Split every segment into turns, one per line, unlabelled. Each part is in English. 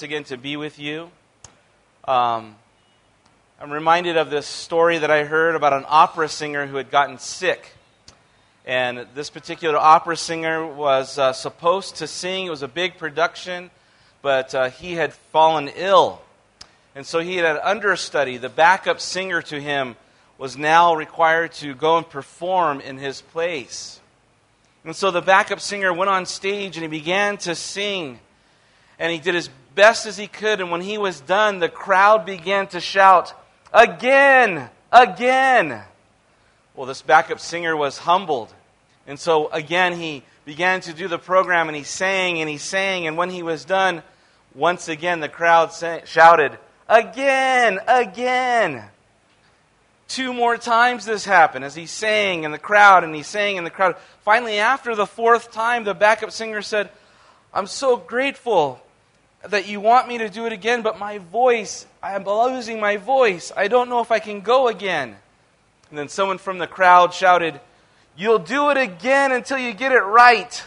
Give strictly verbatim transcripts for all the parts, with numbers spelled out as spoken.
once again to be with you. Um, I'm reminded of this story that I heard about an opera singer who had gotten sick. And this particular opera singer was uh, supposed to sing. It was a big production, but uh, he had fallen ill. And so he had an understudy. The backup singer to him was now required to go and perform in his place. And so the backup singer went on stage and he began to sing. And he did as best as he could. And when he was done, the crowd began to shout, "Again! Again!" Well, this backup singer was humbled. And so again, he began to do the program and he sang and he sang. And when he was done, once again, the crowd sang, shouted, "Again! Again!" Two more times this happened as he sang in the crowd and he sang in the crowd. Finally, after the fourth time, the backup singer said, "I'm so grateful that you want me to do it again, but my voice, I'm losing my voice. I don't know if I can go again." And then someone from the crowd shouted, "You'll do it again until you get it right."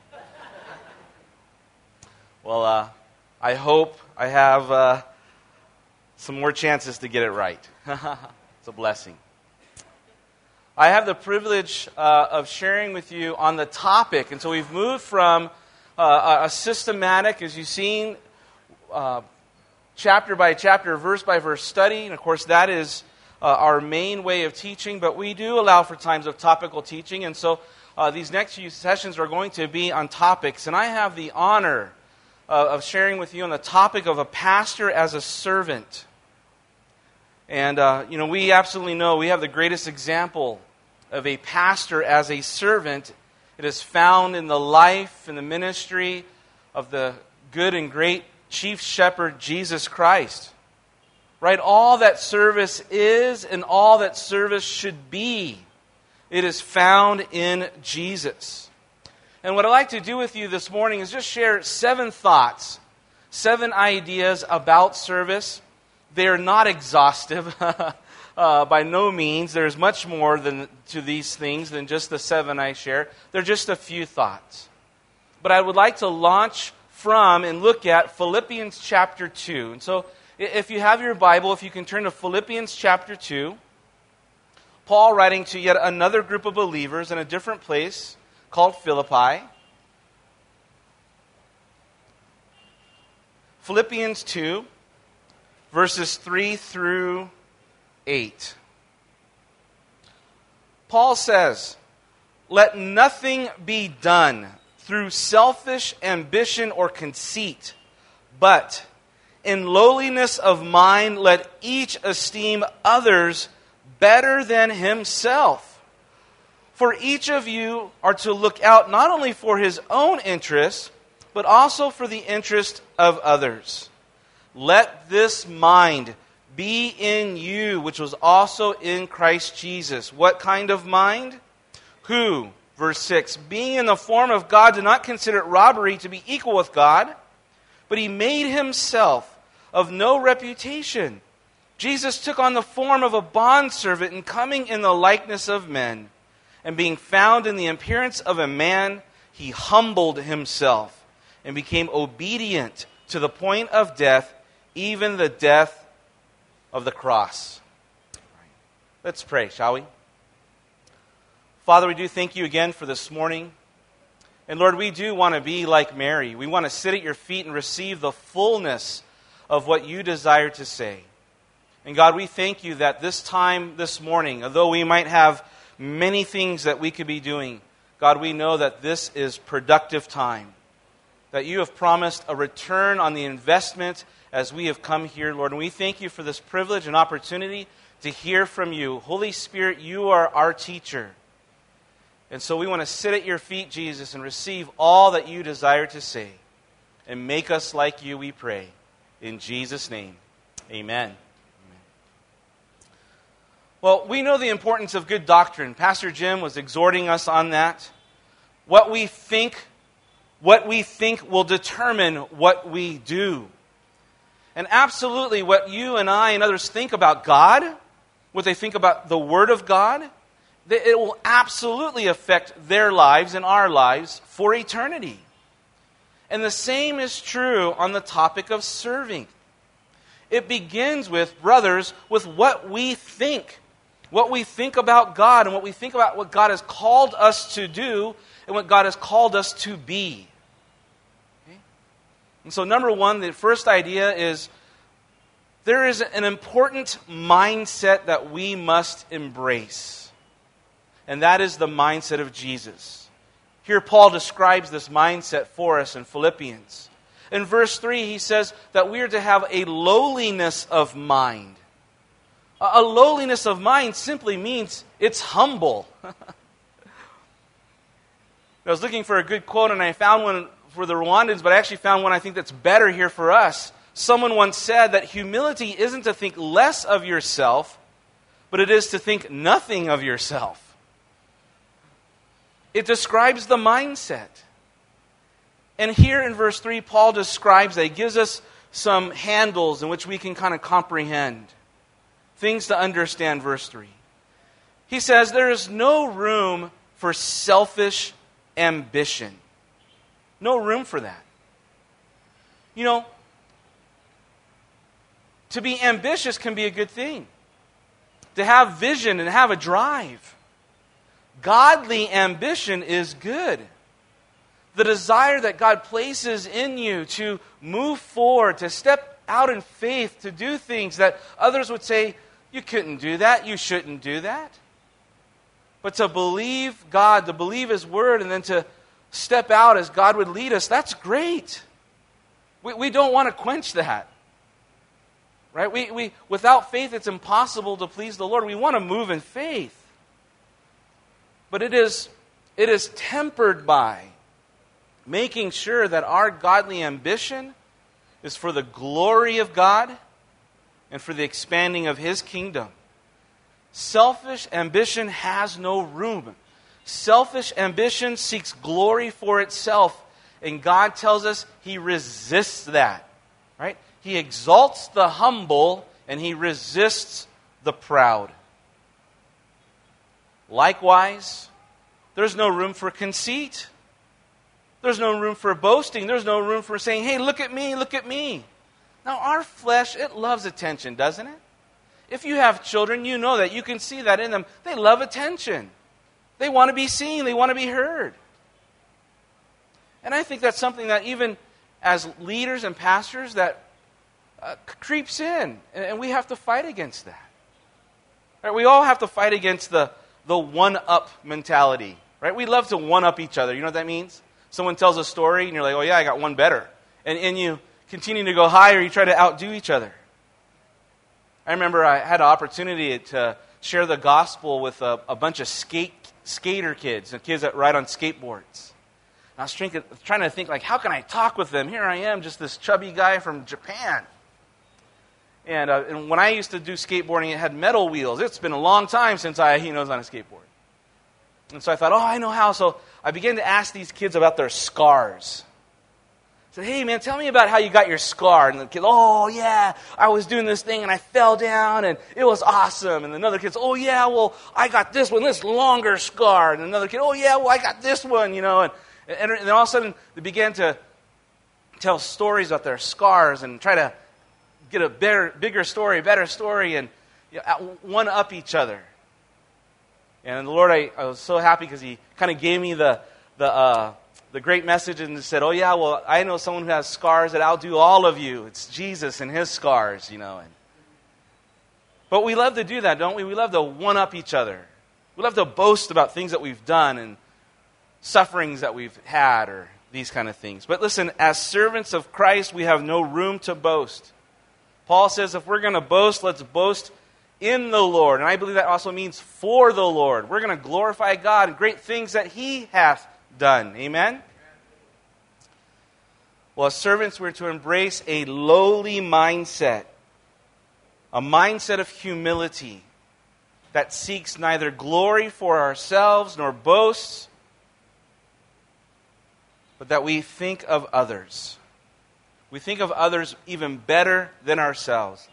Well, uh, I hope I have uh, some more chances to get it right. It's a blessing. I have the privilege uh, of sharing with you on the topic. And so we've moved from uh, a systematic, as you've seen, uh, chapter by chapter, verse by verse study. And of course, that is uh, our main way of teaching. But we do allow for times of topical teaching. And so uh, these next few sessions are going to be on topics. And I have the honor uh, of sharing with you on the topic of a pastor as a servant. And, uh, you know, we absolutely know we have the greatest example of a pastor as a servant. It is found in the life and the ministry of the good and great chief shepherd, Jesus Christ. Right? All that service is and all that service should be, it is found in Jesus. And what I'd like to do with you this morning is just share seven thoughts, seven ideas about service. They are not exhaustive uh, by no means. There's much more than to these things than just the seven I share. They're just a few thoughts. But I would like to launch from and look at Philippians chapter two. And so if you have your Bible, if you can turn to Philippians chapter two, Paul writing to yet another group of believers in a different place called Philippi. Philippians two. Verses three through eight. Paul says, "Let nothing be done through selfish ambition or conceit, but in lowliness of mind let each esteem others better than himself. For each of you are to look out not only for his own interests, but also for the interest of others. Let this mind be in you, which was also in Christ Jesus." What kind of mind? Who, verse six, being in the form of God, did not consider it robbery to be equal with God, but he made himself of no reputation. Jesus took on the form of a bondservant, and coming in the likeness of men, and being found in the appearance of a man, he humbled himself and became obedient to the point of death, even the death of the cross. Let's pray, shall we? Father, we do thank you again for this morning. And Lord, we do want to be like Mary. We want to sit at your feet and receive the fullness of what you desire to say. And God, we thank you that this time, this morning, although we might have many things that we could be doing, God, we know that this is productive time. That you have promised a return on the investment as we have come here, Lord. And we thank you for this privilege and opportunity to hear from you. Holy Spirit, you are our teacher. And so we want to sit at your feet, Jesus, and receive all that you desire to say. And make us like you, we pray. In Jesus' name, amen. Amen. Well, we know the importance of good doctrine. Pastor Jim was exhorting us on that. What we think, what we think will determine what we do. And absolutely what you and I and others think about God, what they think about the Word of God, it will absolutely affect their lives and our lives for eternity. And the same is true on the topic of serving. It begins with, brothers, with what we think. What we think about God and what we think about what God has called us to do and what God has called us to be. Okay? And so number one, the first idea is there is an important mindset that we must embrace. And that is the mindset of Jesus. Here Paul describes this mindset for us in Philippians. In verse three, he says that we are to have a lowliness of mind. A lowliness of mind simply means it's humble. I was looking for a good quote and I found one for the Rwandans, but I actually found one I think that's better here for us. Someone once said that humility isn't to think less of yourself, but it is to think nothing of yourself. It describes the mindset. And here in verse three, Paul describes that. He gives us some handles in which we can kind of comprehend. Things to understand, verse three. He says there is no room for selfish ambition. No room for that. You know, to be ambitious can be a good thing. To have vision and have a drive. Godly ambition is good. The desire that God places in you to move forward, to step out in faith, to do things that others would say, you couldn't do that, you shouldn't do that. But to believe God, to believe His Word, and then to step out as God would lead us, that's great. We, we don't want to quench that. Right? We, we, without faith, it's impossible to please the Lord. We want to move in faith. But it is, it is tempered by making sure that our godly ambition is for the glory of God and for the expanding of His kingdom. Selfish ambition has no room. Selfish ambition seeks glory for itself, and God tells us He resists that. Right? He exalts the humble and He resists the proud. Likewise, there's no room for conceit. There's no room for boasting. There's no room for saying, hey, look at me, look at me. Now, our flesh, it loves attention, doesn't it? If you have children, you know that. You can see that in them. They love attention. They want to be seen. They want to be heard. And I think that's something that even as leaders and pastors that uh, creeps in. And we have to fight against that. Right? We all have to fight against the, the one-up mentality. Right? We love to one-up each other. You know what that means? Someone tells a story and you're like, oh yeah, I got one better. And, and you continue to go higher, you try to outdo each other. I remember I had an opportunity to share the gospel with a, a bunch of skate skater kids, and kids that ride on skateboards. And I was trying, trying to think, like, how can I talk with them? Here I am, just this chubby guy from Japan. And, uh, and when I used to do skateboarding, it had metal wheels. It's been a long time since I, you know, was on a skateboard. And so I thought, oh, I know how. So I began to ask these kids about their scars. I said, hey, man, tell me about how you got your scar. And the kid, oh, yeah, I was doing this thing and I fell down and it was awesome. And another kid's, oh, yeah, well, I got this one, this longer scar. And another kid, oh, yeah, well, I got this one, you know. And, and, and then all of a sudden, they began to tell stories about their scars and try to get a better, bigger story, better story, and you know, one-up each other. And the Lord, I, I was so happy because He kind of gave me the the uh, the great message and said, oh yeah, well, I know someone who has scars that outdo all of you. It's Jesus and His scars, you know. And, but we love to do that, don't we? We love to one-up each other. We love to boast about things that we've done and sufferings that we've had or these kind of things. But listen, as servants of Christ, we have no room to boast. Paul says if we're going to boast, let's boast in the Lord. And I believe that also means for the Lord. We're going to glorify God and great things that He hath done. Amen? Well, as servants, we're to embrace a lowly mindset. A mindset of humility that seeks neither glory for ourselves nor boasts, but that we think of others. We think of others even better than ourselves.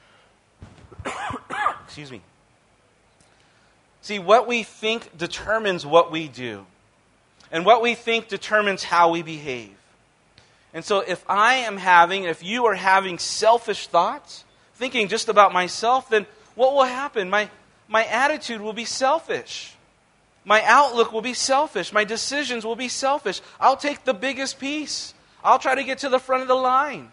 Excuse me. See, what we think determines what we do. And what we think determines how we behave. And so if I am having, if you are having selfish thoughts, thinking just about myself, then what will happen? My, my attitude will be selfish. My outlook will be selfish. My decisions will be selfish. I'll take the biggest piece. I'll try to get to the front of the line.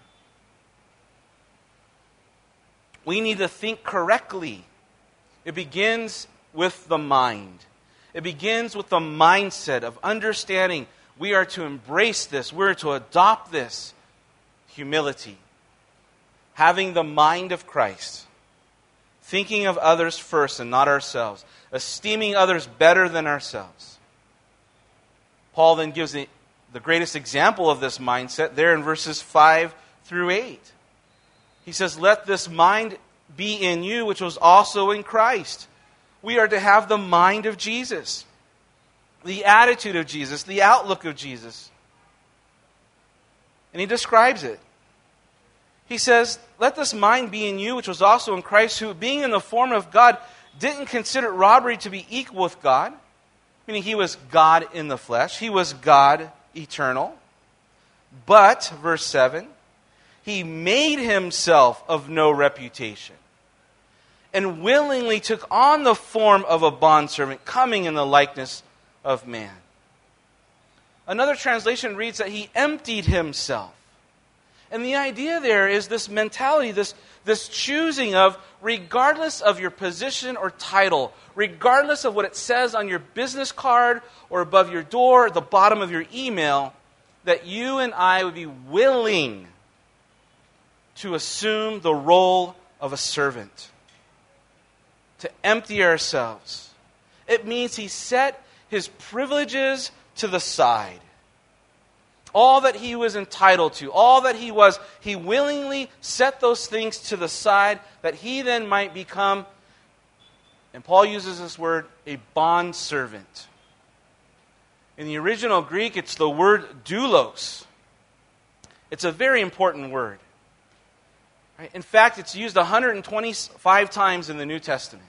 We need to think correctly. It begins with the mind. It begins with the mindset of understanding we are to embrace this. We're to adopt this. Humility. Having the mind of Christ. Thinking of others first and not ourselves. Esteeming others better than ourselves. Paul then gives the, the greatest example of this mindset there in verses five through eight. He says, let this mind be in you, which was also in Christ. We are to have the mind of Jesus. The attitude of Jesus. The outlook of Jesus. And he describes it. He says, let this mind be in you, which was also in Christ, who, being in the form of God, didn't consider robbery to be equal with God. Meaning he was God in the flesh. He was God eternal. But, verse seven, he made himself of no reputation, and willingly took on the form of a bondservant, coming in the likeness of man. Another translation reads that he emptied himself. And the idea there is this mentality, this, this choosing of, regardless of your position or title, regardless of what it says on your business card or above your door, at the bottom of your email, that you and I would be willing to assume the role of a servant. To empty ourselves. It means he set his privileges to the side. All that he was entitled to, all that he was, he willingly set those things to the side that he then might become, and Paul uses this word, a bondservant. In the original Greek, it's the word doulos. It's a very important word. Right? In fact, it's used one hundred twenty-five times in the New Testament.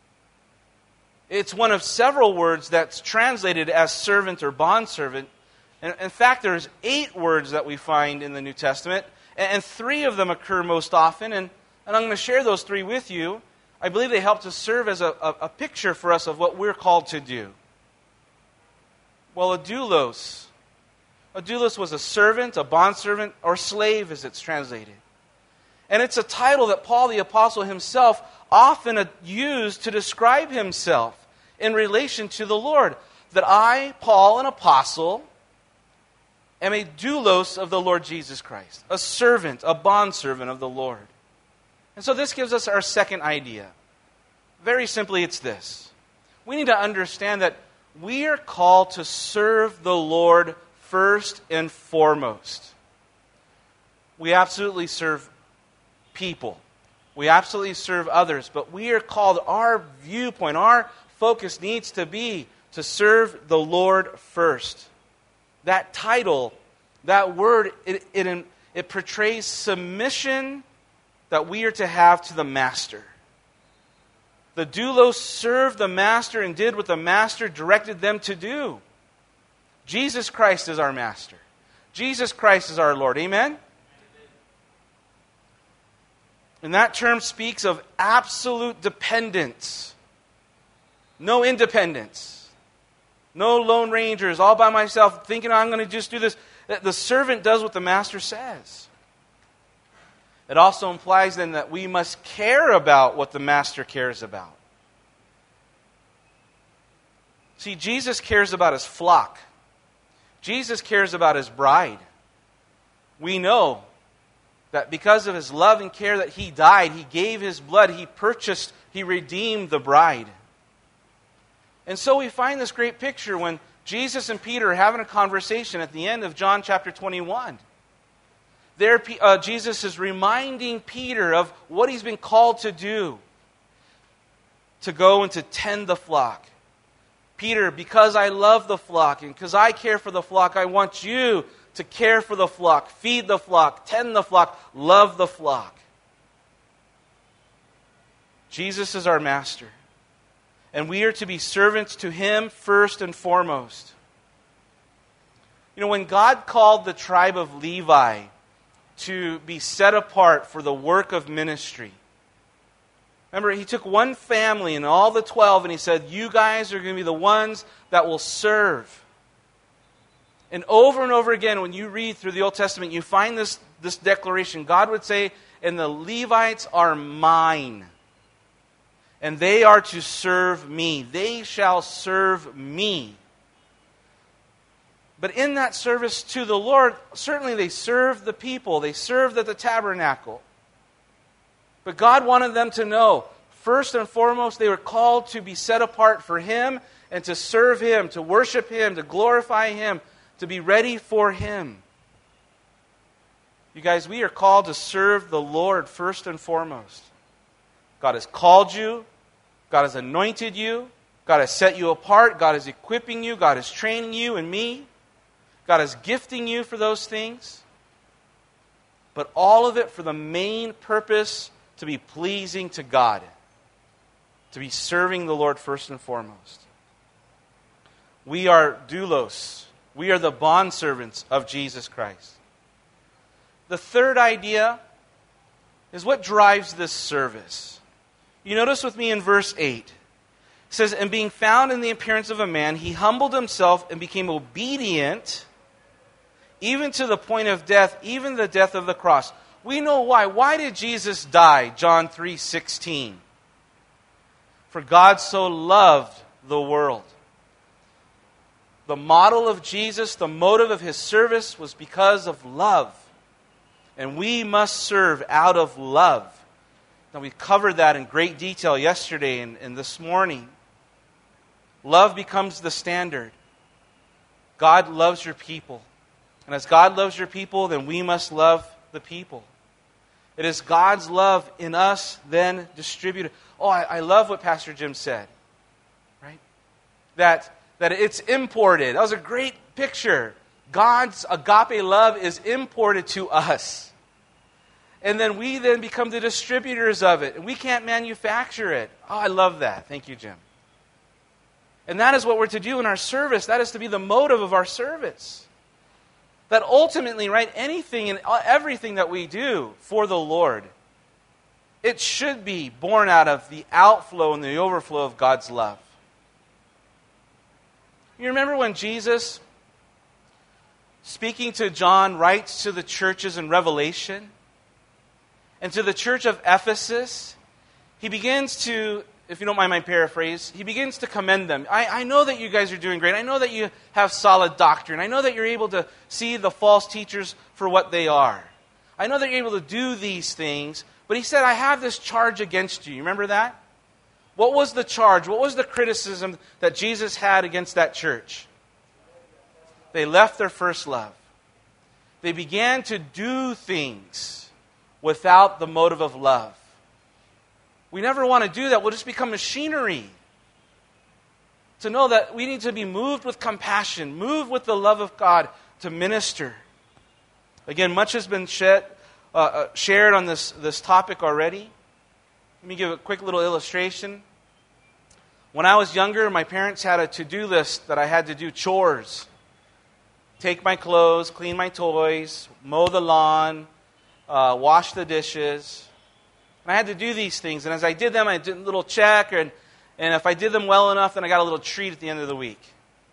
It's one of several words that's translated as servant or bondservant. And in fact, there's eight words that we find in the New Testament, and three of them occur most often, and, and I'm going to share those three with you. I believe they help to serve as a, a, a picture for us of what we're called to do. Well, a doulos. A doulos was a servant, a bondservant, or slave as it's translated. And it's a title that Paul the Apostle himself often used to describe himself in relation to the Lord. That I, Paul, an apostle, am a doulos of the Lord Jesus Christ. A servant, a bondservant of the Lord. And so this gives us our second idea. Very simply, it's this. We need to understand that we are called to serve the Lord first and foremost. We absolutely serve people. We absolutely serve others. But we are called, our viewpoint, our focus needs to be to serve the Lord first. That title, that word, it, it, it portrays submission that we are to have to the master. The doulos served the master and did what the master directed them to do. Jesus Christ is our master. Jesus Christ is our Lord. Amen? And that term speaks of absolute dependence. No independence. No lone rangers, all by myself, thinking I'm going to just do this. The servant does what the master says. It also implies then that we must care about what the master cares about. See, Jesus cares about his flock. Jesus cares about his bride. We know that because of his love and care that he died, he gave his blood, he purchased, he redeemed the bride. And so we find this great picture when Jesus and Peter are having a conversation at the end of John chapter twenty-one. There, uh, Jesus is reminding Peter of what he's been called to do. To go and to tend the flock. Peter, because I love the flock and because I care for the flock, I want you to care for the flock, feed the flock, tend the flock, love the flock. Jesus is our master. And we are to be servants to him first and foremost. You know, when God called the tribe of Levi to be set apart for the work of ministry, remember, he took one family and all the twelve and he said, you guys are going to be the ones that will serve. And over and over again, when you read through the Old Testament, you find this, this declaration. God would say, and the Levites are mine, and they are to serve me. They shall serve me. But in that service to the Lord, certainly they served the people. They served at the tabernacle. But God wanted them to know, first and foremost, they were called to be set apart for Him and to serve Him, to worship Him, to glorify Him, to be ready for Him. You guys, we are called to serve the Lord first and foremost. God has called you. God has anointed you. God has set you apart. God is equipping you. God is training you and me. God is gifting you for those things. But all of it for the main purpose to be pleasing to God. To be serving the Lord first and foremost. We are doulos. We are the bondservants of Jesus Christ. The third idea is what drives this service. You notice with me in verse eight. It says, and being found in the appearance of a man, he humbled himself and became obedient, even to the point of death, even the death of the cross. We know why. Why did Jesus die? John three sixteen. For God so loved the world. The model of Jesus, the motive of His service was because of love. And we must serve out of love. Now, we covered that in great detail yesterday and, and this morning. Love becomes the standard. God loves your people. And as God loves your people, then we must love the people. It is God's love in us then distributed. Oh, I, I love what Pastor Jim said. Right? That, that it's imported. That was a great picture. God's agape love is imported to us. And then we then become the distributors of it. And we can't manufacture it. Oh, I love that. Thank you, Jim. And that is what we're to do in our service. That is to be the motive of our service. That ultimately, right, anything and everything that we do for the Lord, it should be born out of the outflow and the overflow of God's love. You remember when Jesus, speaking to John, writes to the churches in Revelation, and to the church of Ephesus, he begins to, if you don't mind my paraphrase, he begins to commend them. I, I know that you guys are doing great. I know that you have solid doctrine. I know that you're able to see the false teachers for what they are. I know that you're able to do these things. But he said, I have this charge against you. You remember that? What was the charge? What was the criticism that Jesus had against that church? They left their first love. They began to do things without the motive of love. We never want to do that. We'll just become machinery. To know that we need to be moved with compassion, moved with the love of God to minister. Again, much has been shed, uh, uh, shared on this, this topic already. Let me give a quick little illustration. When I was younger, my parents had a to-do list that I had to do chores. Take my clothes, clean my toys, mow the lawn, uh, wash the dishes. And I had to do these things. And as I did them, I did a little check. And, and if I did them well enough, then I got a little treat at the end of the week.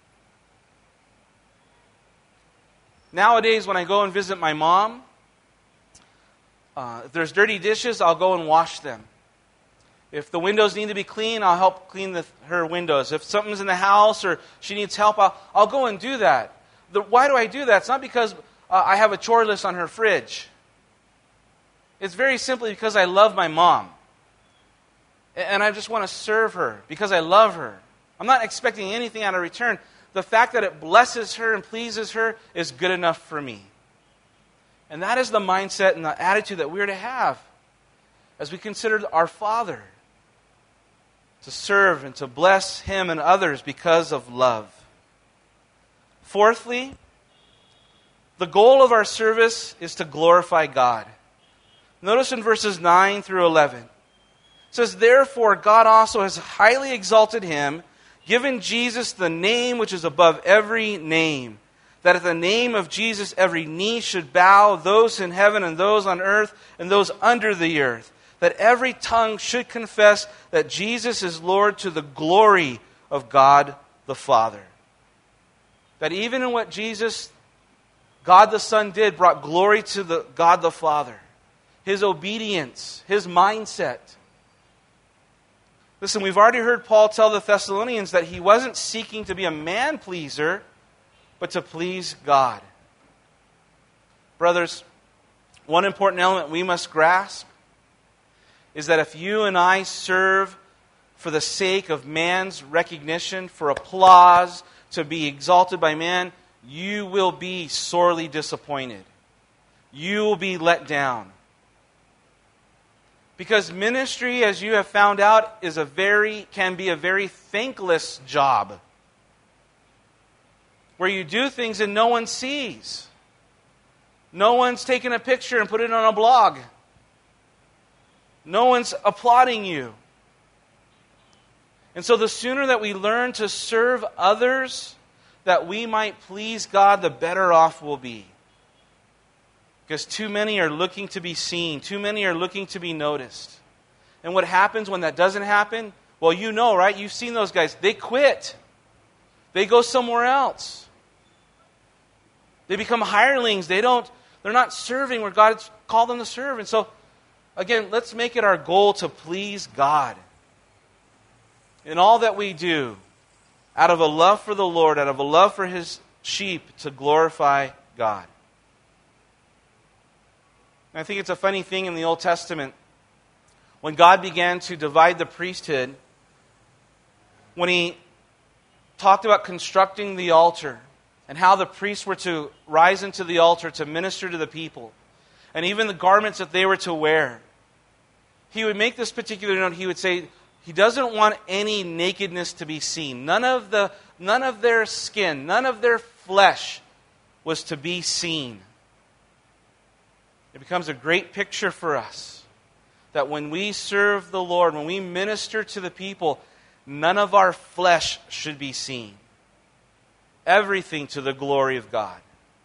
Nowadays, when I go and visit my mom, uh, if there's dirty dishes, I'll go and wash them. If the windows need to be clean, I'll help clean the, her windows. If something's in the house or she needs help, I'll, I'll go and do that. The, why do I do that? It's not because uh, I have a chore list on her fridge. It's very simply because I love my mom. And I just want to serve her because I love her. I'm not expecting anything out of return. The fact that it blesses her and pleases her is good enough for me. And that is the mindset and the attitude that we're to have as we consider our Father. To serve and to bless Him and others because of love. Fourthly, the goal of our service is to glorify God. Notice in verses nine through eleven. It says, therefore God also has highly exalted Him, given Jesus the name which is above every name, that at the name of Jesus every knee should bow, those in heaven and those on earth and those under the earth, that every tongue should confess that Jesus is Lord to the glory of God the Father. That even in what Jesus, God the Son, did, brought glory to the God the Father. His obedience, His mindset. Listen, we've already heard Paul tell the Thessalonians that he wasn't seeking to be a man-pleaser, but to please God. Brothers, one important element we must grasp is that if you and I serve for the sake of man's recognition, for applause, to be exalted by man, you will be sorely disappointed. You will be let down. Because ministry, as you have found out, is a very can be a very thankless job. Where you do things and no one sees. No one's taking a picture and put it on a blog. No one's applauding you. And so the sooner that we learn to serve others, that we might please God, the better off we'll be. Because too many are looking to be seen. Too many are looking to be noticed. And what happens when that doesn't happen? Well, you know, right? You've seen those guys. They quit. They go somewhere else. They become hirelings. They don't, they're not serving where God's called them to serve. And so, again, let's make it our goal to please God. In all that we do, out of a love for the Lord, out of a love for His sheep, to glorify God. And I think it's a funny thing in the Old Testament. When God began to divide the priesthood, when He talked about constructing the altar and how the priests were to rise into the altar to minister to the people, and even the garments that they were to wear, He would make this particular note. He would say, He doesn't want any nakedness to be seen. None of the, none of their skin, none of their flesh was to be seen. It becomes a great picture for us that when we serve the Lord, when we minister to the people, none of our flesh should be seen. Everything to the glory of God.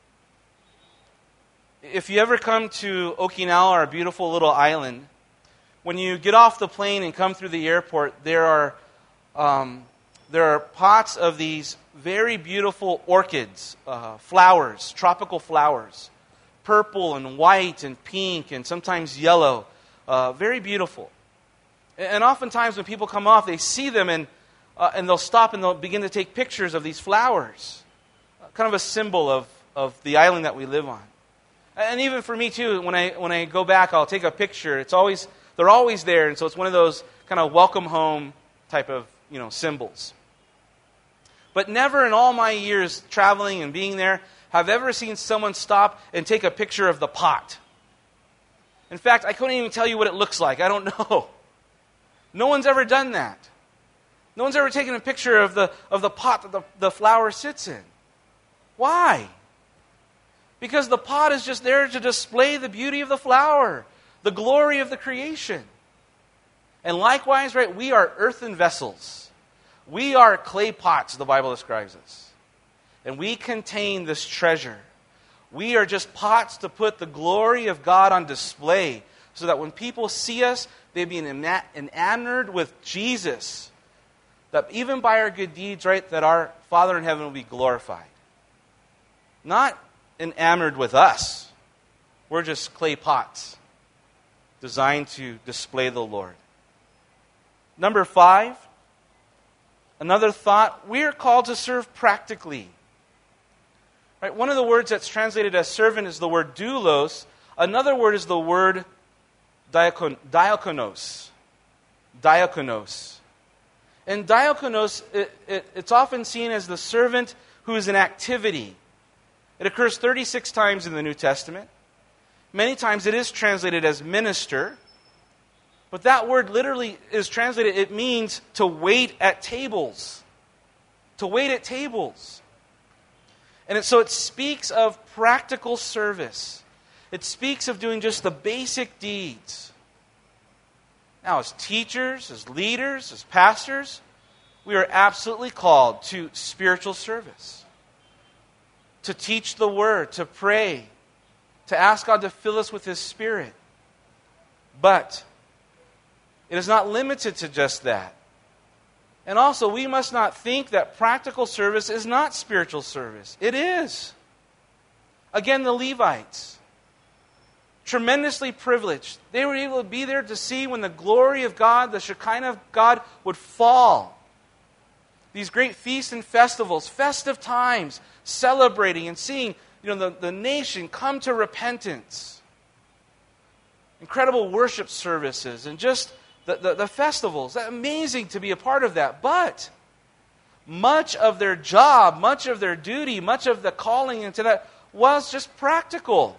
If you ever come to Okinawa, our beautiful little island, when you get off the plane and come through the airport, there are um, there are pots of these very beautiful orchids, uh, flowers, tropical flowers, purple and white and pink and sometimes yellow, uh, very beautiful. And oftentimes when people come off, they see them and uh, and they'll stop and they'll begin to take pictures of these flowers, uh, kind of a symbol of of the island that we live on. And even for me too, when I when I go back, I'll take a picture. It's always They're always there, and so it's one of those kind of welcome home type of, you know, symbols. But never in all my years traveling and being there have I ever seen someone stop and take a picture of the pot. In fact, I couldn't even tell you what it looks like. I don't know. No one's ever done that. No one's ever taken a picture of the of the pot that the, the flower sits in. Why? Because the pot is just there to display the beauty of the flower, the glory of the creation. And likewise, right, we are earthen vessels. We are clay pots, the Bible describes us. And we contain this treasure. We are just pots to put the glory of God on display so that when people see us, they be enamored with Jesus. That even by our good deeds, right, that our Father in heaven will be glorified. Not enamored with us. We're just clay pots designed to display the Lord. Number five, another thought, we are called to serve practically. Right, one of the words that's translated as servant is the word doulos. Another word is the word diakon, diakonos. Diakonos. And diakonos, it, it, it's often seen as the servant who is in activity. It occurs thirty-six times in the New Testament. Many times it is translated as minister. But that word literally is translated, it means to wait at tables. To wait at tables. And it, so it speaks of practical service. It speaks of doing just the basic deeds. Now, as teachers, as leaders, as pastors, we are absolutely called to spiritual service. to teach the Word, to pray, to ask God to fill us with His Spirit. But it is not limited to just that. And also, we must not think that practical service is not spiritual service. It is. Again, the Levites, tremendously privileged. They were able to be there to see when the glory of God, the Shekinah of God, would fall. These great feasts and festivals, festive times, celebrating and seeing, you know, the, the nation come to repentance. Incredible worship services and just the, the, the festivals. Amazing to be a part of that. But much of their job, much of their duty, much of the calling into that was just practical.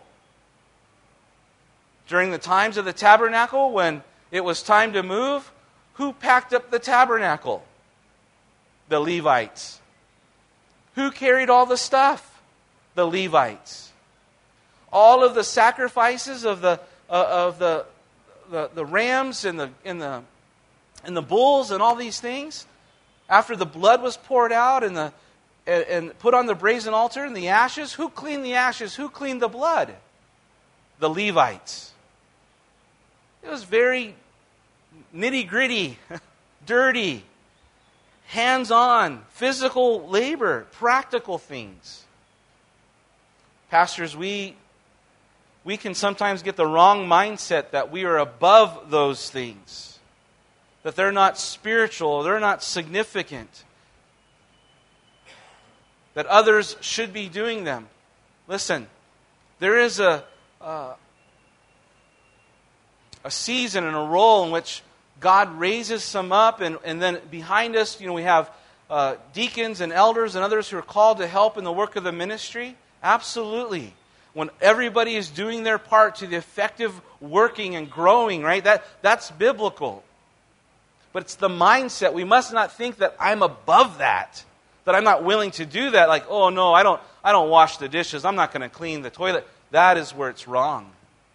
During the times of the tabernacle, when it was time to move, who packed up the tabernacle? The Levites. Who carried all the stuff? The Levites. All of the sacrifices of the uh, of the, the the rams and the and the and the bulls and all these things, after the blood was poured out and the and, and put on the brazen altar and the ashes, who cleaned the ashes? Who cleaned the blood? The Levites. It was very nitty-gritty, dirty, hands-on, physical labor, practical things. Pastors, we, we can sometimes get the wrong mindset that we are above those things, that they're not spiritual, they're not significant, that others should be doing them. Listen, there is a... a A season and a role in which God raises some up, and, and then behind us, you know, we have uh, deacons and elders and others who are called to help in the work of the ministry. Absolutely. When everybody is doing their part to the effective working and growing, right? That that's biblical. But it's the mindset. We must not think that I'm above that, that I'm not willing to do that. Like, oh no, I don't I don't wash the dishes. I'm not going to clean the toilet. That is where it's wrong.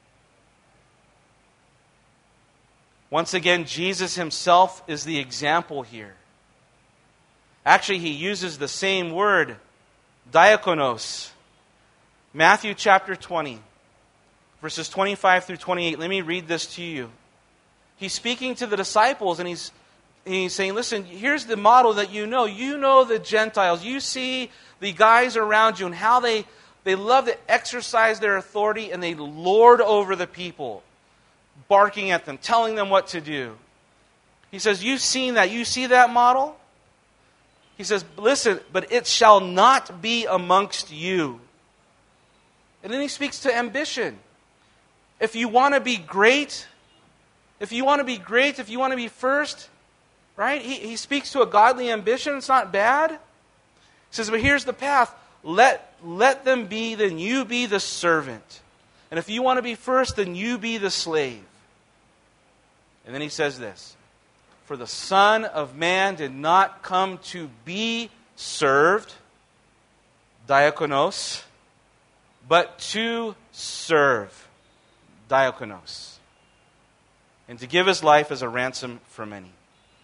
Once again, Jesus Himself is the example here. Actually, He uses the same word, diakonos. Matthew chapter twenty, verses twenty-five through twenty-eight. Let me read this to you. He's speaking to the disciples, and He's, he's saying, listen, here's the model that you know. You know the Gentiles. You see the guys around you and how they, they love to exercise their authority and they lord over the people, barking at them, telling them what to do. He says, you've seen that. You see that model? He says, listen, but it shall not be amongst you. And then He speaks to ambition. If you want to be great, if you want to be great, if you want to be first, right? He, he speaks to a godly ambition. It's not bad. He says, but here's the path. Let, let them be, then you be the servant. And if you want to be first, then you be the slave. And then He says this, for the Son of Man did not come to be served, diakonos, but to serve, diakonos, and to give His life as a ransom for many.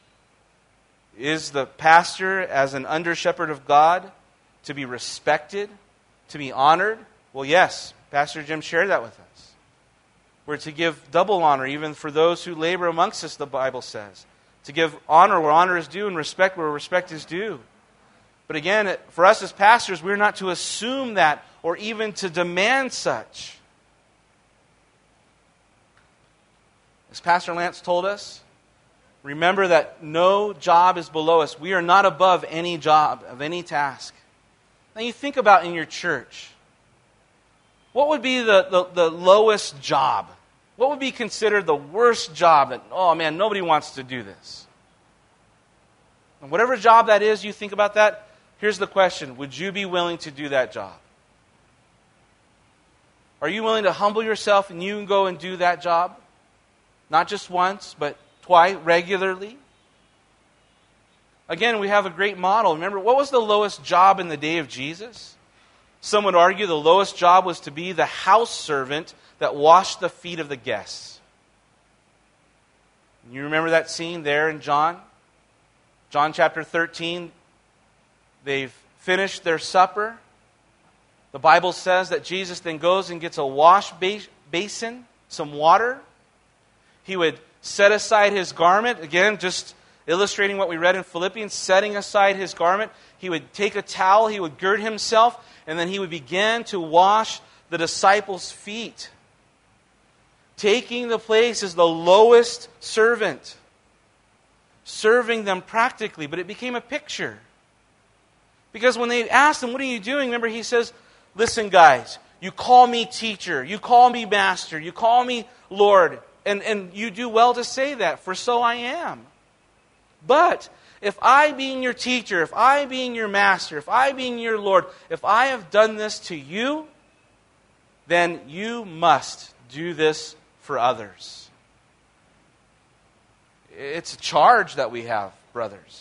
Is the pastor, as an under-shepherd of God, to be respected, to be honored? Well, yes, Pastor Jim shared that with us. We're to give double honor even for those who labor amongst us, the Bible says. To give honor where honor is due and respect where respect is due. But again, for us as pastors, we're not to assume that or even to demand such. As Pastor Lance told us, remember that no job is below us. We are not above any job, of any task. Now you think about in your church, what would be the, the, the lowest job? What would be considered the worst job that, oh man, nobody wants to do this? And whatever job that is, you think about that, here's the question. Would you be willing to do that job? Are you willing to humble yourself and you can go and do that job? Not just once, but twice, regularly? Again, we have a great model. Remember, what was the lowest job in the day of Jesus? Some would argue the lowest job was to be the house servant that washed the feet of the guests. You remember that scene there in John? John chapter thirteen. They've finished their supper. The Bible says that Jesus then goes and gets a wash basin, some water. He would set aside his garment. Again, just illustrating what we read in Philippians, setting aside his garment. He would take a towel, he would gird himself, and then he would begin to wash the disciples' feet, taking the place as the lowest servant, serving them practically. But it became a picture. Because when they asked him, what are you doing? Remember, he says, listen, guys, you call me teacher, you call me master, you call me Lord, and, and you do well to say that, for so I am. But if I, being your teacher, if I, being your master, if I, being your Lord, if I have done this to you, then you must do this for others. It's a charge that we have, brothers.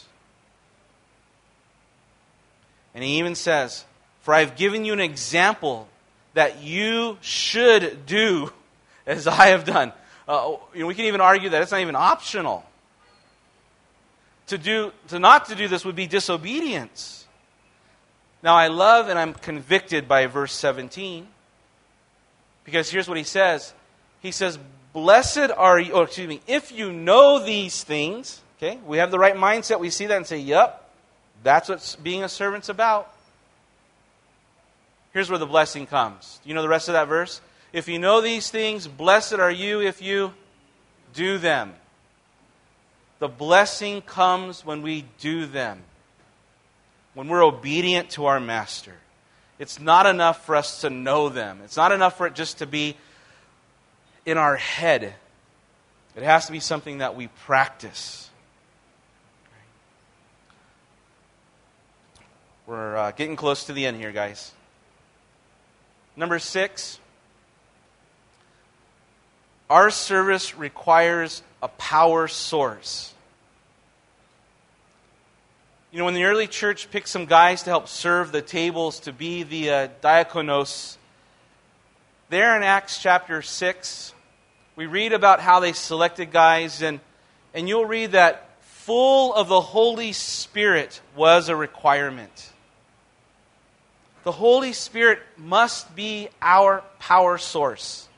And he even says, for I have given you an example that you should do as I have done. Uh, you know, we can even argue that it's not even optional. To do, to not to do this would be disobedience. Now I love and I'm convicted by verse seventeen. Because here's what he says. He says, blessed are you, or excuse me, if you know these things, okay, we have the right mindset, we see that and say, yep, that's what being a servant's about. Here's where the blessing comes. Do you know the rest of that verse? If you know these things, blessed are you if you do them. The blessing comes when we do them. When we're obedient to our Master. It's not enough for us to know them. It's not enough for it just to be in our head. It has to be something that we practice. We're uh, getting close to the end here, guys. Number six. Our service requires a power source. You know, when the early church picked some guys to help serve the tables, to be the uh, diakonos, there in Acts chapter six, we read about how they selected guys, and, and you'll read that full of the Holy Spirit was a requirement. The Holy Spirit must be our power source.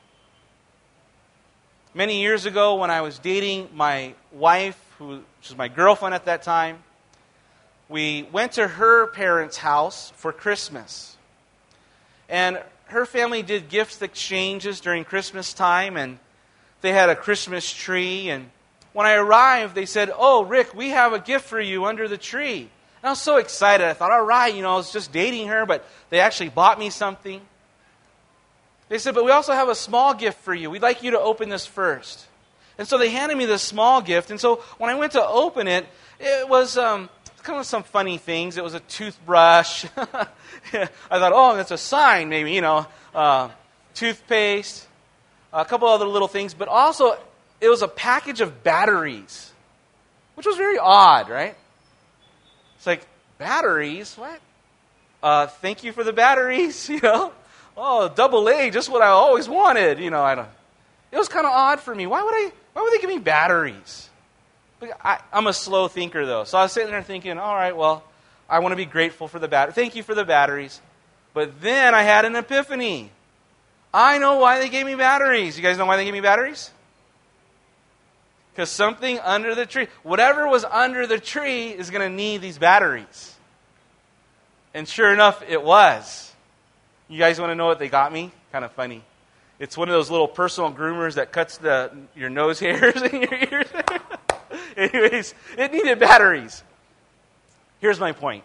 Many years ago, when I was dating my wife, who was my girlfriend at that time, we went to her parents' house for Christmas. And her family did gift exchanges during Christmas time, and they had a Christmas tree. And when I arrived, they said, oh, Rick, we have a gift for you under the tree. And I was so excited. I thought, all right, you know, I was just dating her, but they actually bought me something. They said, but we also have a small gift for you. We'd like you to open this first. And so they handed me this small gift. And so when I went to open it, it was um, kind of some funny things. It was a toothbrush. I thought, oh, that's a sign, maybe, you know, uh, toothpaste, a couple other little things. But also, it was a package of batteries, which was very odd, right? It's like, batteries? What? Uh, thank you for the batteries, you know? Oh, double A, just what I always wanted. You know, I don't. It was kind of odd for me. Why would I? Why would they give me batteries? I, I'm a slow thinker, though, so I was sitting there thinking, all right, well, I want to be grateful for the batteries. Thank you for the batteries. But then I had an epiphany. I know why they gave me batteries. You guys know why they gave me batteries? Because something under the tree, whatever was under the tree, is going to need these batteries. And sure enough, it was. You guys want to know what they got me? Kind of funny. It's one of those little personal groomers that cuts the your nose hairs in your ears. Anyways, it needed batteries. Here's my point.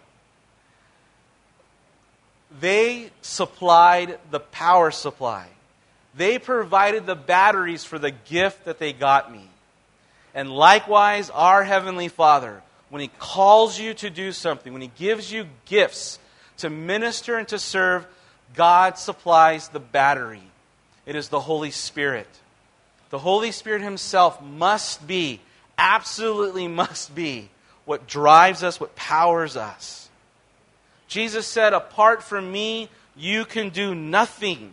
They supplied the power supply. They provided the batteries for the gift that they got me. And likewise, our Heavenly Father, when He calls you to do something, when He gives you gifts to minister and to serve, God supplies the battery. It is the Holy Spirit. The Holy Spirit Himself must be, absolutely must be, what drives us, what powers us. Jesus said, apart from me, you can do nothing.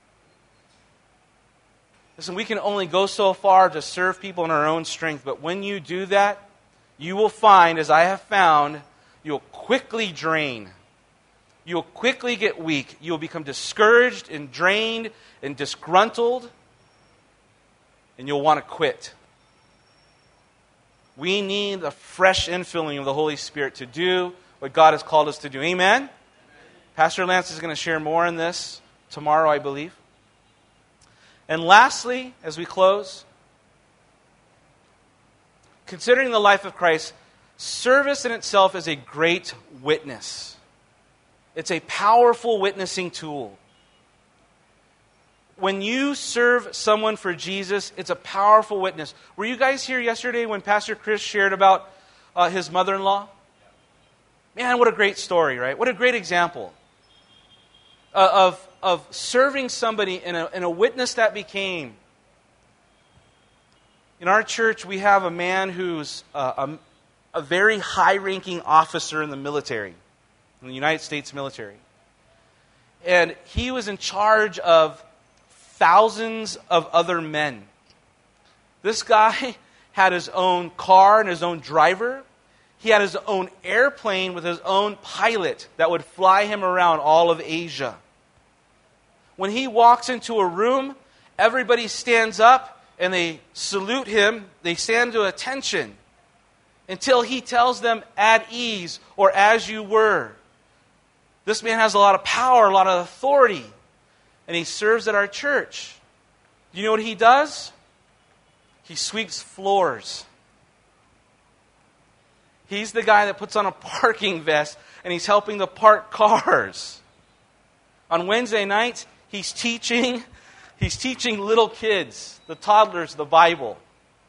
Listen, we can only go so far to serve people in our own strength, but when you do that, you will find, as I have found, you'll quickly drain. you'll quickly get weak. You'll become discouraged and drained and disgruntled, and you'll want to quit. We need a fresh infilling of the Holy Spirit to do what God has called us to do. Amen? Amen. Pastor Lance is going to share more on this tomorrow, I believe. And lastly, as we close, considering the life of Christ, service in itself is a great witness. It's a powerful witnessing tool. When you serve someone for Jesus, it's a powerful witness. Were you guys here yesterday when Pastor Chris shared about uh, his mother-in-law? Man, what a great story, right? What a great example uh, of, of serving somebody in a, in a witness that became. In our church, we have a man who's uh, a, a very high-ranking officer in the military, in the United States military. And he was in charge of thousands of other men. This guy had his own car and his own driver. He had his own airplane with his own pilot that would fly him around all of Asia. When he walks into a room, everybody stands up and they salute him. They stand to attention until he tells them, "At ease," or "as you were." This man has a lot of power, a lot of authority. And he serves at our church. You know what he does? He sweeps floors. He's the guy that puts on a parking vest and he's helping to park cars. On Wednesday nights, he's teaching, he's teaching little kids, the toddlers, the Bible.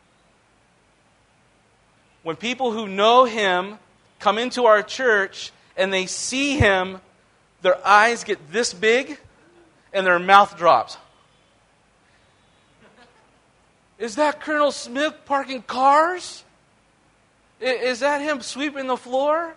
When people who know him come into our church and they see him, their eyes get this big and their mouth drops. Is that Colonel Smith parking cars? Is that him sweeping the floor?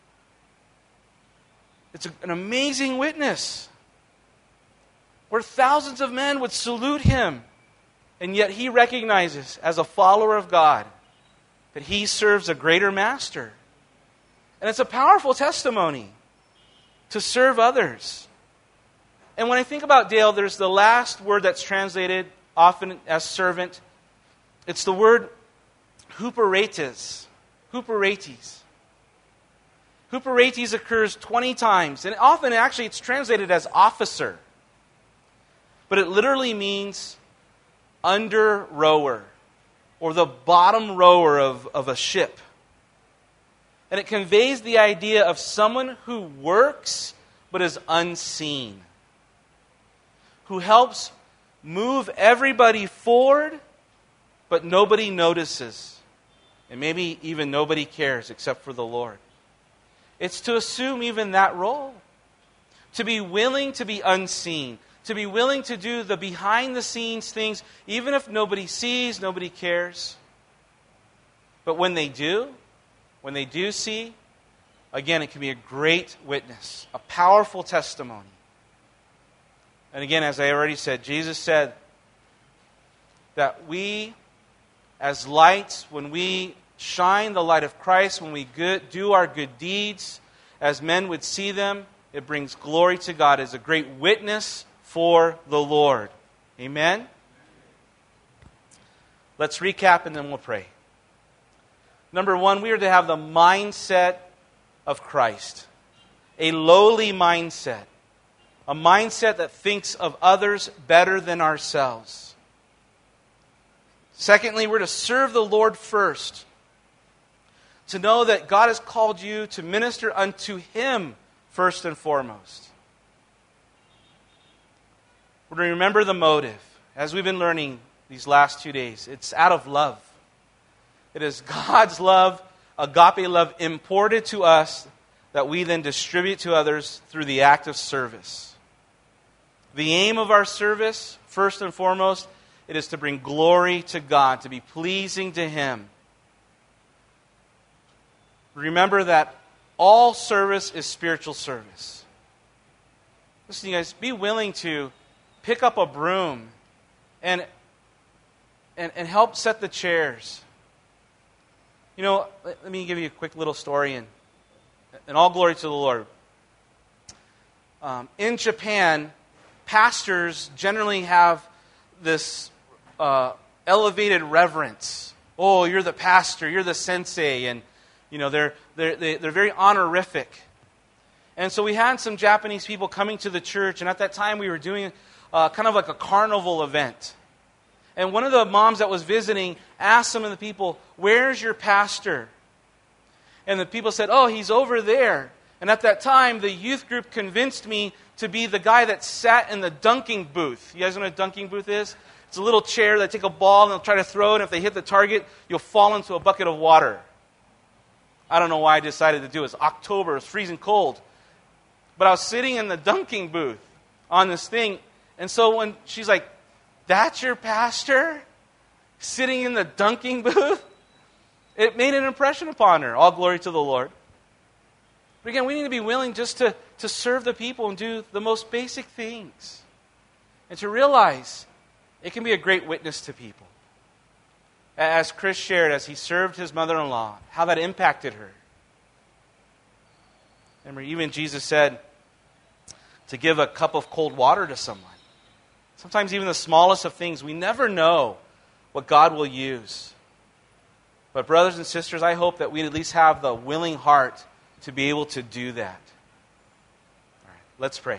It's an amazing witness. Where thousands of men would salute him, and yet he recognizes as a follower of God that he serves a greater master. And it's a powerful testimony to serve others. And when I think about Dale, there's the last word that's translated often as servant. It's the word huperetes. Huperetes. Huperetes occurs twenty times. And often, actually, it's translated as officer. But it literally means under rower, or the bottom rower of, of a ship. And it conveys the idea of someone who works but is unseen, who helps move everybody forward, but nobody notices. And maybe even nobody cares except for the Lord. It's to assume even that role. To be willing to be unseen. To be willing to do the behind-the-scenes things, even if nobody sees, nobody cares. But when they do, when they do see, again, it can be a great witness, a powerful testimony. And again, as I already said, Jesus said that we, as lights, when we shine the light of Christ, when we good, do our good deeds, as men would see them, it brings glory to God as a great witness for the Lord. Amen? Let's recap and then we'll pray. Number one, we are to have the mindset of Christ. A lowly mindset. A mindset that thinks of others better than ourselves. Secondly, we're to serve the Lord first. To know that God has called you to minister unto Him first and foremost. We're to remember the motive. As we've been learning these last two days, it's out of love. It is God's love, agape love, imported to us that we then distribute to others through the act of service. The aim of our service, first and foremost, it is to bring glory to God, to be pleasing to Him. Remember that all service is spiritual service. Listen, you guys, be willing to pick up a broom and, and, and help set the chairs. You know, let, let me give you a quick little story, and, and all glory to the Lord. um, in Japan, pastors generally have this uh, elevated reverence. Oh, you're the pastor, you're the sensei, and you know they're they're they're very honorific. And so we had some Japanese people coming to the church, and at that time we were doing uh, kind of like a carnival event. And one of the moms that was visiting asked some of the people, "Where's your pastor?" And the people said, "Oh, he's over there." And at that time, the youth group convinced me to be the guy that sat in the dunking booth. You guys know what a dunking booth is? It's a little chair. They take a ball and they'll try to throw it. And if they hit the target, you'll fall into a bucket of water. I don't know why I decided to do it. It's October. It's freezing cold. But I was sitting in the dunking booth on this thing. And so when she's like, "That's your pastor? Sitting in the dunking booth?" It made an impression upon her. All glory to the Lord. But again, we need to be willing just to, to serve the people and do the most basic things. And to realize it can be a great witness to people. As Chris shared, as he served his mother-in-law, how that impacted her. Remember, even Jesus said to give a cup of cold water to someone. Sometimes even the smallest of things, we never know what God will use. But brothers and sisters, I hope that we at least have the willing heart to be able to do that. All right, let's pray.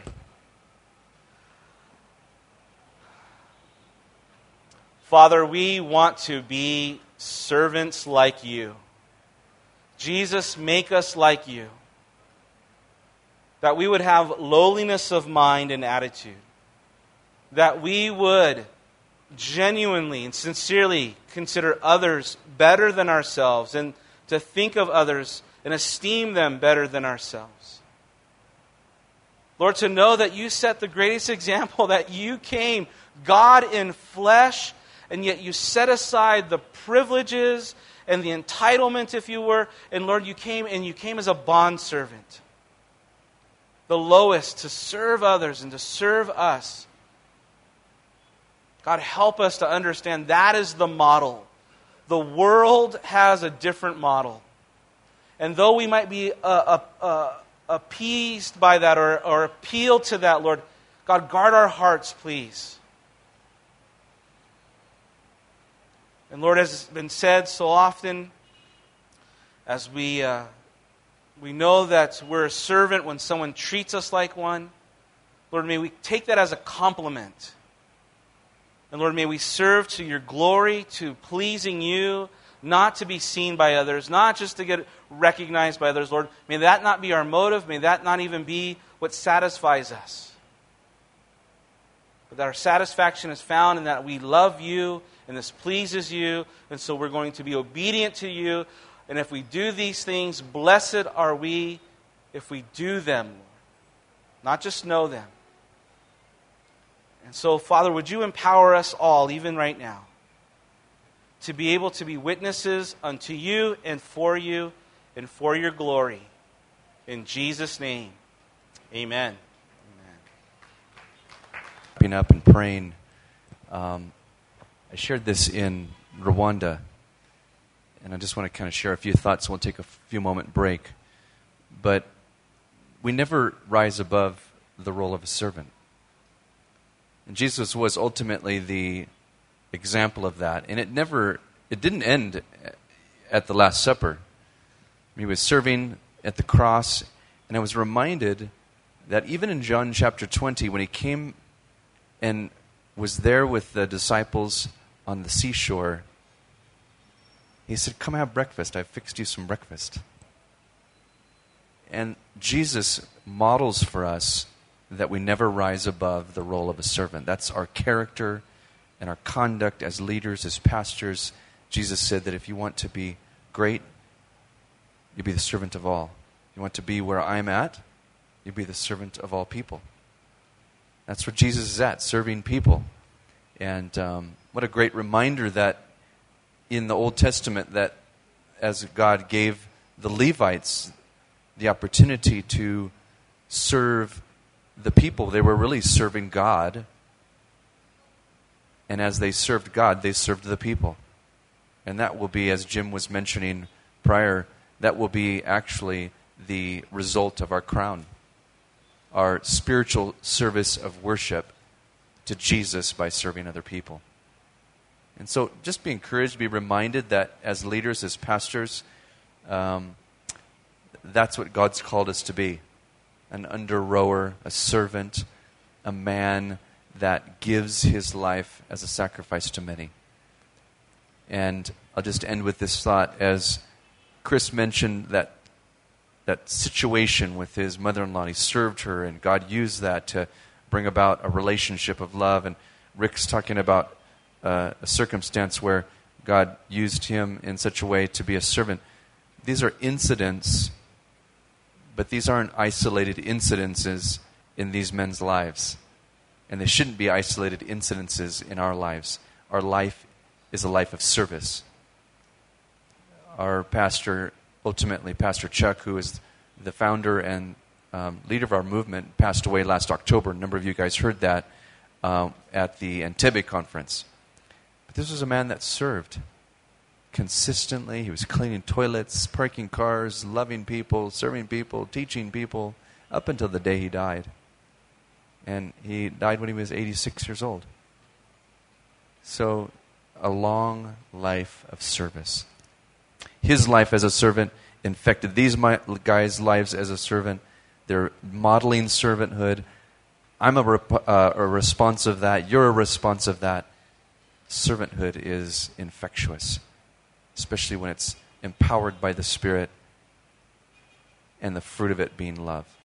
Father, we want to be servants like you. Jesus, make us like you. That we would have lowliness of mind and attitude. That we would genuinely and sincerely consider others better than ourselves, and to think of others and esteem them better than ourselves. Lord, to know that you set the greatest example, that you came, God in flesh, and yet you set aside the privileges and the entitlement, if you were, and Lord, you came and you came as a bondservant, the lowest, to serve others and to serve us. God, help us to understand that is the model. The world has a different model. And though we might be uh, uh, uh, appeased by that or, or appeal to that, Lord, God, guard our hearts, please. And Lord, as has been said so often, as we uh, we know that we're a servant when someone treats us like one, Lord, may we take that as a compliment. And Lord, may we serve to your glory, to pleasing you, not to be seen by others, not just to get recognized by others, Lord. May that not be our motive. May that not even be what satisfies us. But that our satisfaction is found in that we love you and this pleases you, and so we're going to be obedient to you. And if we do these things, blessed are we if we do them, Lord. Not just know them. And so, Father, would you empower us all, even right now, to be able to be witnesses unto you and for you and for your glory. In Jesus' name, amen. Amen.
Wrapping up and praying. Um, I shared this in Rwanda, and I just want to kind of share a few thoughts. We'll take a few moment break. But we never rise above the role of a servant. And Jesus was ultimately the example of that. And it never, it didn't end at the Last Supper. He was serving at the cross, and I was reminded that even in John chapter twenty, when he came and was there with the disciples on the seashore, he said, "Come have breakfast. I've fixed you some breakfast." And Jesus models for us that we never rise above the role of a servant. That's our character and our conduct as leaders, as pastors. Jesus said that if you want to be great, you be the servant of all. You want to be where I'm at, you be the servant of all people. That's where Jesus is at, serving people. And um, what a great reminder that in the Old Testament, that as God gave the Levites the opportunity to serve the people, they were really serving God. And as they served God, they served the people. And that will be, as Jim was mentioning prior, that will be actually the result of our crown. our spiritual service of worship to Jesus by serving other people. And so just be encouraged, be reminded that as leaders, as pastors, um, that's what God's called us to be. An under-rower, a servant, a man that gives his life as a sacrifice to many. And I'll just end with this thought. As Chris mentioned that that situation with his mother-in-law, he served her, and God used that to bring about a relationship of love. And Rick's talking about uh, a circumstance where God used him in such a way to be a servant. These are incidents, but these aren't isolated incidences in these men's lives. And they shouldn't be isolated incidences in our lives. Our life is a life of service. Our pastor, ultimately Pastor Chuck, who is the founder and um, leader of our movement, passed away last October. A number of you guys heard that um, at the Entebbe conference. But this was a man that served consistently. He was cleaning toilets, parking cars, loving people, serving people, teaching people, up until the day he died. And he died when he was eighty-six years old. So, a long life of service. His life as a servant infected these guys' lives as a servant. They're modeling servanthood. I'm a, rep- uh, a response of that. You're a response of that. Servanthood is infectious, especially when it's empowered by the Spirit and the fruit of it being love.